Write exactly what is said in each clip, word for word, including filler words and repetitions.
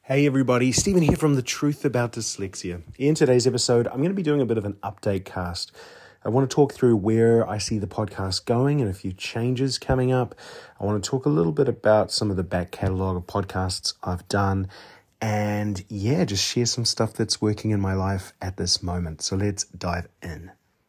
Hey everybody, Stephen here from The Truth About Dyslexia. In today's episode, I'm going to be doing a bit of an update cast. I want to talk through where I see the podcast going and a few changes coming up. I want to talk a little bit about some of the back catalogue of podcasts I've done and yeah, just share some stuff that's working in my life at this moment. So let's dive in.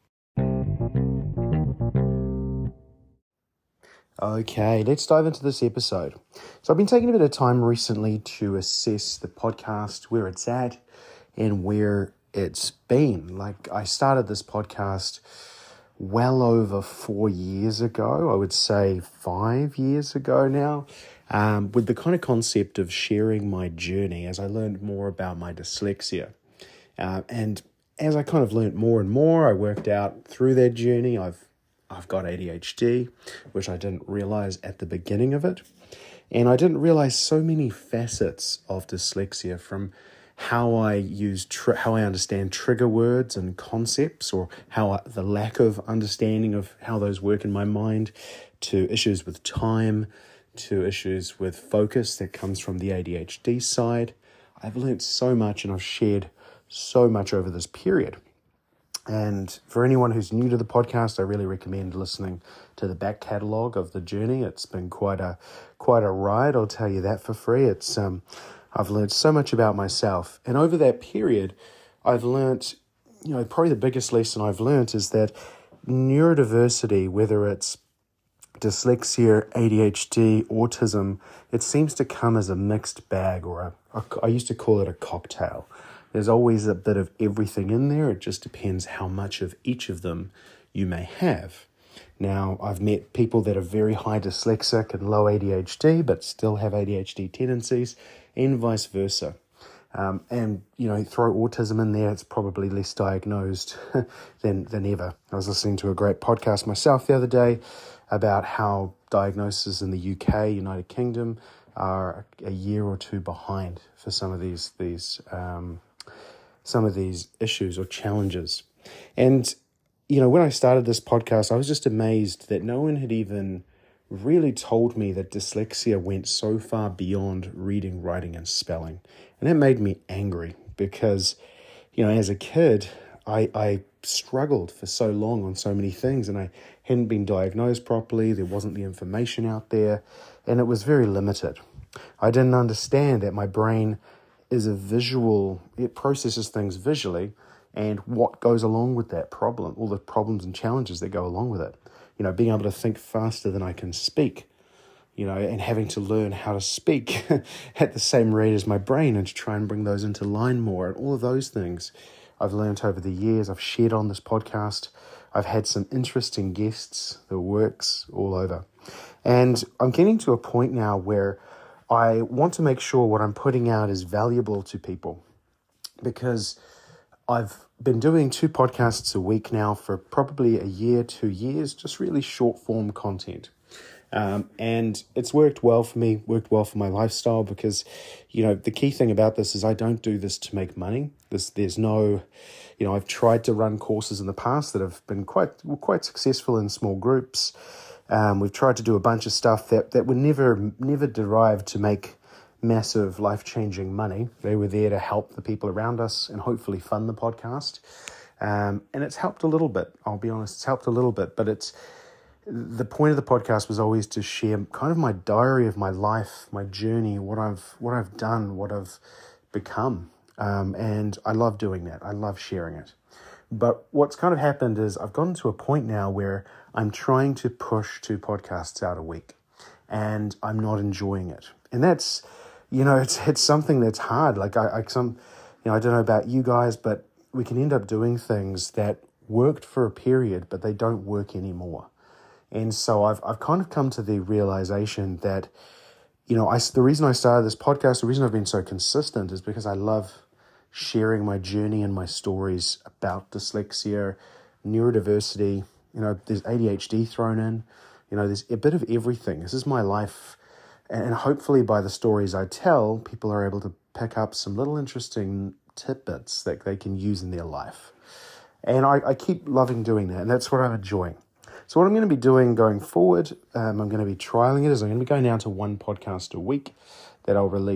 Okay, let's dive into this episode. So I've been taking a bit of time recently to assess the podcast, where it's at and where it's been. Like I started this podcast well over four years ago, I would say five years ago now, um, with the kind of concept of sharing my journey as I learned more about my dyslexia. Uh, and as I kind of learned more and more, I worked out through that journey, I've I've got A D H D, which I didn't realize at the beginning of it. And I didn't realize so many facets of dyslexia, from how I use, tr- how I understand trigger words and concepts, or how I, the lack of understanding of how those work in my mind, to issues with time, to issues with focus that comes from the A D H D side. I've learned so much and I've shared so much over this period. And for anyone who's new to the podcast, I really recommend listening to the back catalogue of the journey. It's been quite a quite a ride, I'll tell you that for free. It's um, I've learned so much about myself. And over that period, I've learned, you know, probably the biggest lesson I've learned is that neurodiversity, whether it's dyslexia, A D H D, autism, it seems to come as a mixed bag, or a, a I used to call it a cocktail. There's always a bit of everything in there. It just depends how much of each of them you may have. Now, I've met people that are very high dyslexic and low A D H D, but still have A D H D tendencies, and vice versa. Um, and, you know, throw autism in there, it's probably less diagnosed than, than ever. I was listening to a great podcast myself the other day about how diagnoses in the U K, United Kingdom, are a year or two behind for some of these these um, some of these issues or challenges. And, you know, when I started this podcast, I was just amazed that no one had even really told me that dyslexia went so far beyond reading, writing, and spelling. And that made me angry because, you know, as a kid, I, I struggled for so long on so many things, and I hadn't been diagnosed properly. There wasn't the information out there, and it was very limited. I didn't understand that my brain is a visual, it processes things visually, and what goes along with that problem, all the problems and challenges that go along with it. You know, being able to think faster than I can speak, you know, and having to learn how to speak at the same rate as my brain and to try and bring those into line more, and all of those things I've learned over the years. I've shared on this podcast. I've had some interesting guests, the works all over. And I'm getting to a point now where I want to make sure what I'm putting out is valuable to people, because I've been doing two podcasts a week now for probably a year, two years, just really short form content. Um, and it's worked well for me, worked well for my lifestyle, because, you know, the key thing about this is I don't do this to make money. There's, there's no, you know, I've tried to run courses in the past that have been quite, quite successful in small groups. Um, we've tried to do a bunch of stuff that, that were never never derived to make massive life-changing money. They were there to help the people around us and hopefully fund the podcast. Um, and it's helped a little bit. I'll be honest, it's helped a little bit. But it's the point of the podcast was always to share kind of my diary of my life, my journey, what I've what I've done, what I've become. Um, and I love doing that. I love sharing it. But what's kind of happened is I've gotten to a point now where I'm trying to push two podcasts out a week, and I'm not enjoying it. And that's, you know, it's it's something that's hard. Like I, I some, you know, I don't know about you guys, but we can end up doing things that worked for a period, but they don't work anymore. And so I've I've kind of come to the realization that, you know, I the reason I started this podcast, the reason I've been so consistent is because I love sharing my journey and my stories about dyslexia, neurodiversity. You know, there's A D H D thrown in. You know, there's a bit of everything. This is my life. And hopefully by the stories I tell, people are able to pick up some little interesting tidbits that they can use in their life. And I, I keep loving doing that, and that's what I'm enjoying. So what I'm going to be doing going forward, um, I'm going to be trialing it, is I'm going to be going down to one podcast a week that I'll release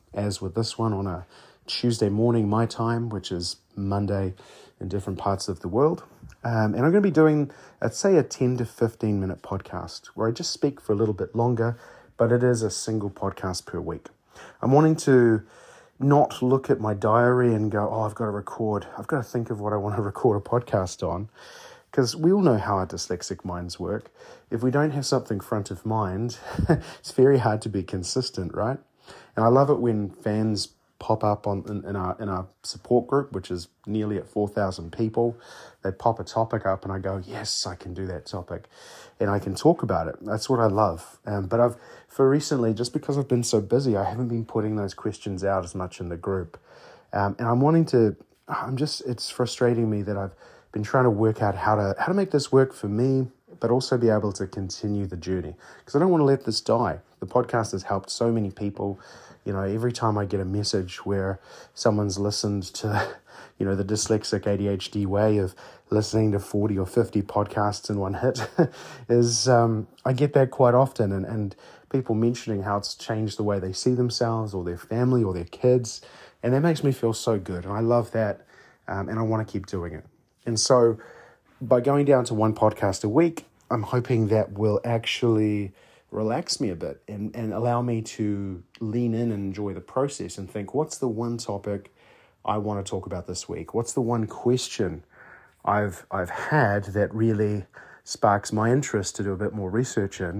as with this one, on a Tuesday morning, my time, which is Monday in different parts of the world. Um, and I'm going to be doing, I'd say, a ten to fifteen minute podcast where I just speak for a little bit longer, but it is a single podcast per week. I'm wanting to not look at my diary and go, oh, I've got to record. I've got to think of what I want to record a podcast on, because we all know how our dyslexic minds work. If we don't have something front of mind, it's very hard to be consistent, right? And I love it when fans pop up on in, in our in our support group, which is nearly at four thousand people. They pop a topic up and I go, yes, I can do that topic. And I can talk about it. That's what I love. Um, but I've, for recently, just because I've been so busy, I haven't been putting those questions out as much in the group. Um, and I'm wanting to, I'm just, it's frustrating me that I've been trying to work out how to, how to make this work for me, but also be able to continue the journey. Because I don't want to let this die. The podcast has helped so many people. You know, every time I get a message where someone's listened to, you know, the dyslexic A D H D way of listening to forty or fifty podcasts in one hit, is um, I get that quite often. And, and people mentioning how it's changed the way they see themselves or their family or their kids. And that makes me feel so good. And I love that. Um, and I want to keep doing it. And so by going down to one podcast a week, I'm hoping that will actually relax me a bit and, and allow me to lean in and enjoy the process and think, what's the one topic I want to talk about this week? What's the one question I've I've had that really sparks my interest to do a bit more research in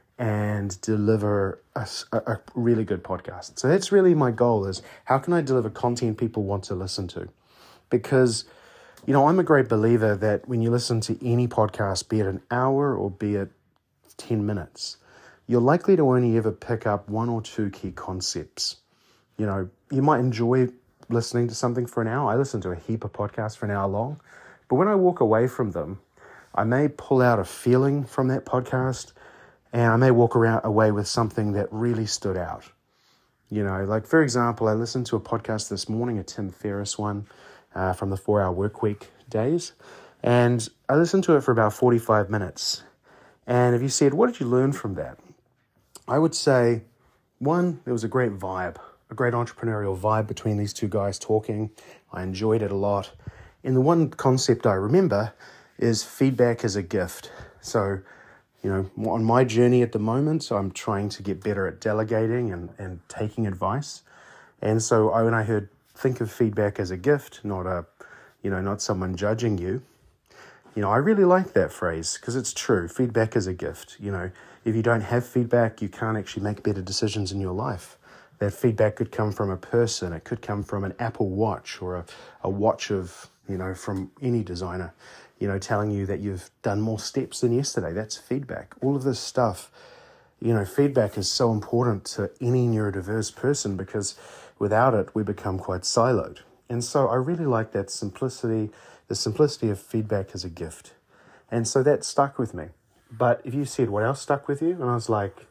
and deliver a, a really good podcast? So that's really my goal, is how can I deliver content people want to listen to? Because, you know, I'm a great believer that when you listen to any podcast, be it an hour or be it ten minutes, you're likely to only ever pick up one or two key concepts. You know, you might enjoy listening to something for an hour. I listen to a heap of podcasts for an hour long, but when I walk away from them, I may pull out a feeling from that podcast, and I may walk around away with something that really stood out. You know, like for example, I listened to a podcast this morning, a Tim Ferriss one, uh, from the four hour Workweek days, and I listened to it for about forty-five minutes. And if you said, what did you learn from that? I would say, one, there was a great vibe, a great entrepreneurial vibe between these two guys talking. I enjoyed it a lot. And the one concept I remember is feedback is a gift. So, you know, on my journey at the moment, I'm trying to get better at delegating and, and taking advice. And so I, when I heard, think of feedback as a gift, not a, you know, not someone judging you. You know, I really like that phrase because it's true. Feedback is a gift. You know, if you don't have feedback, you can't actually make better decisions in your life. That feedback could come from a person. It could come from an Apple Watch or a, a watch of, you know, from any designer, you know, telling you that you've done more steps than yesterday. That's feedback. All of this stuff, you know, feedback is so important to any neurodiverse person because without it, we become quite siloed. And so I really like that simplicity, the simplicity of feedback as a gift. And so that stuck with me. But if you said what else stuck with you, and I was like,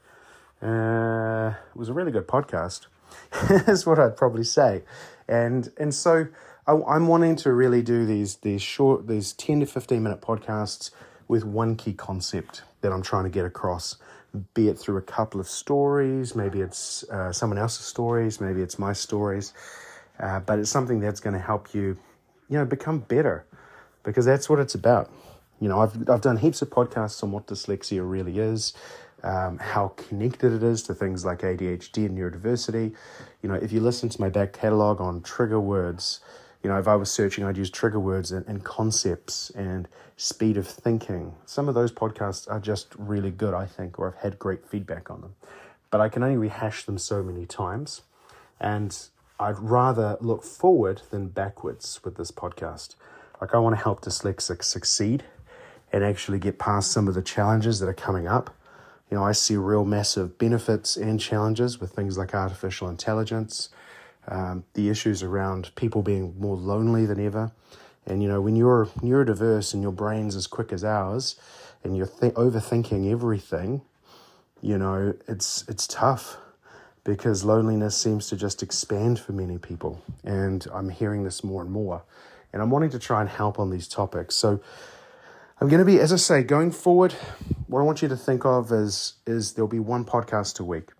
uh, it was a really good podcast, is what I'd probably say. And and so I, I'm wanting to really do these these short, these ten to fifteen minute podcasts with one key concept that I'm trying to get across, be it through a couple of stories, maybe it's uh, someone else's stories, maybe it's my stories, uh, but it's something that's going to help you, you know, become better, because that's what it's about. You know, I've I've done heaps of podcasts on what dyslexia really is, um, how connected it is to things like A D H D and neurodiversity. You know, if you listen to my back catalog on trigger words, you know, if I was searching, I'd use trigger words and, and concepts and speed of thinking. Some of those podcasts are just really good, I think, or I've had great feedback on them. But I can only rehash them so many times. And I'd rather look forward than backwards with this podcast. Like, I want to help dyslexics succeed and actually get past some of the challenges that are coming up. You know, I see real massive benefits and challenges with things like artificial intelligence, um, the issues around people being more lonely than ever. And, you know, when you're neurodiverse and your brain's as quick as ours and you're th- overthinking everything, you know, it's it's tough because loneliness seems to just expand for many people. And I'm hearing this more and more. And I'm wanting to try and help on these topics. So I'm going to be, as I say, going forward, what I want you to think of is, is there'll be one podcast a week.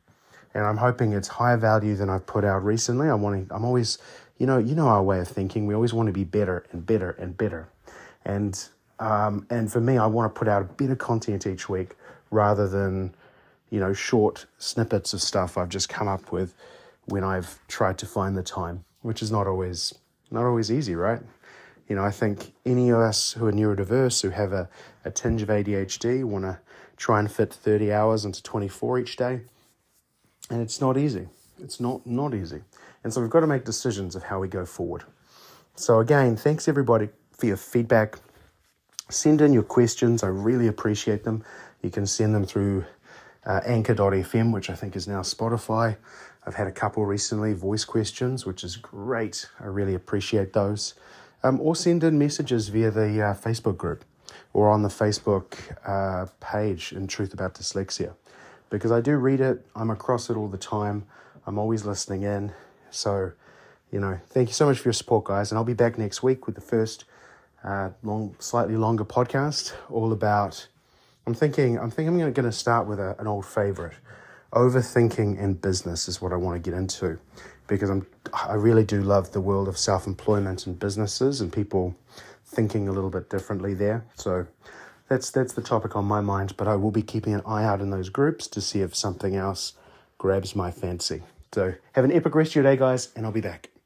and I'm hoping it's higher value than I've put out recently. I want to, I'm always, you know, you know our way of thinking. We always want to be better and better and better. And um, and for me, I want to put out better content each week rather than, you know, short snippets of stuff I've just come up with when I've tried to find the time, which is not always not always easy, right? You know, I think any of us who are neurodiverse, who have a, a tinge of A D H D, want to try and fit thirty hours into twenty-four each day. And it's not easy. It's not, not easy. And so we've got to make decisions of how we go forward. So again, thanks everybody for your feedback. Send in your questions. I really appreciate them. You can send them through uh, anchor dot f m, which I think is now Spotify. I've had a couple recently, voice questions, which is great. I really appreciate those. Um, or send in messages via the uh, Facebook group or on the Facebook uh, page in Truth About Dyslexia. Because I do read it, I'm across it all the time, I'm always listening in. So, you know, thank you so much for your support, guys. And I'll be back next week with the first uh, long, slightly longer podcast, all about, I'm thinking, I'm thinking I'm going to start with a, an old favorite. Overthinking and business is what I want to get into, because I'm, I really do love the world of self-employment and businesses and people thinking a little bit differently there. So That's that's the topic on my mind, but I will be keeping an eye out in those groups to see if something else grabs my fancy. So have an epic rest of your day, guys, and I'll be back.